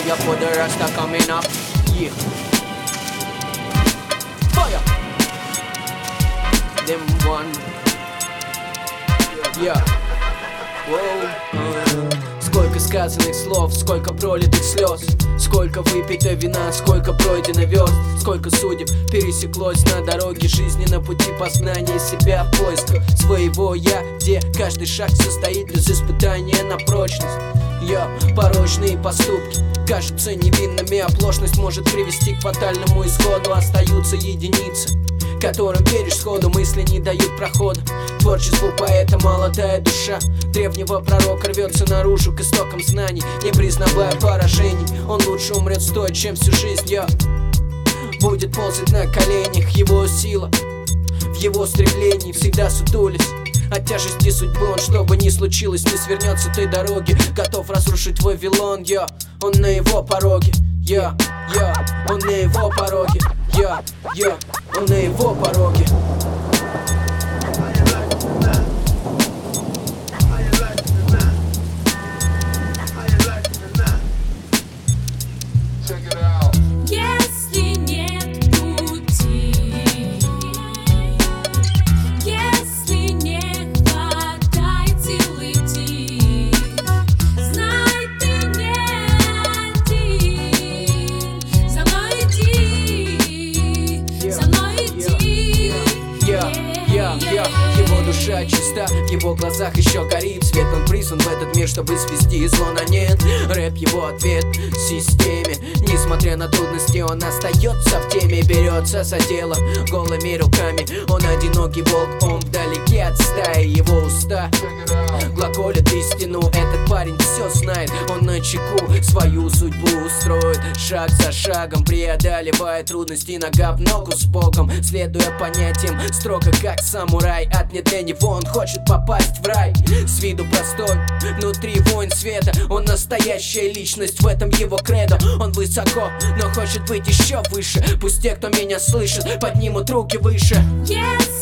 fire for the Rasta coming up. Yeah. Fire. Them one. Yeah. Whoa. Сколько сказанных слов, сколько пролитых слез, сколько выпито вина, сколько пройдено верст, сколько судеб пересеклось на дороге жизни, на пути познания себя, в поисках своего я, где каждый шаг состоит из испытания на прочность. Порочные поступки кажутся невинными, оплошность может привести к фатальному исходу. Остаются единицы, которым веришь сходу, мысли не дают прохода. Творчеству поэта молодая душа древнего пророка рвется наружу к истокам знаний, не признавая поражений. Он лучше умрет стоя, чем всю жизнь будет ползать на коленях. Его сила в его стремлении, всегда сутулись от тяжести судьбы. Он, что бы ни случилось, не свернется той дороги, готов разрушить Вавилон. Он на его пороге. Он на его пороге. Он на его пороге. Его душа чиста, в его глазах еще горит свет. Он призван в этот мир, чтобы свести зло на нет. Рэп его ответ системе. Несмотря на трудности, он остается в теме. Берется за дело голыми руками. Он одинокий волк, он вдалеке от стаи. Его уста глаголят истину. Этот парень все знает, он на чеку свою судьбу устроит. Шаг за шагом преодолевая трудности, нога в ногу с Богом, следуя понятиям строго как самурай. Отнят для него, он хочет попасть в рай. С виду простой, внутри воин света. Он настоящая личность, в этом его кредо. Он высоко, но хочет быть еще выше. Пусть те, кто меня слышит, поднимут руки выше. Yes.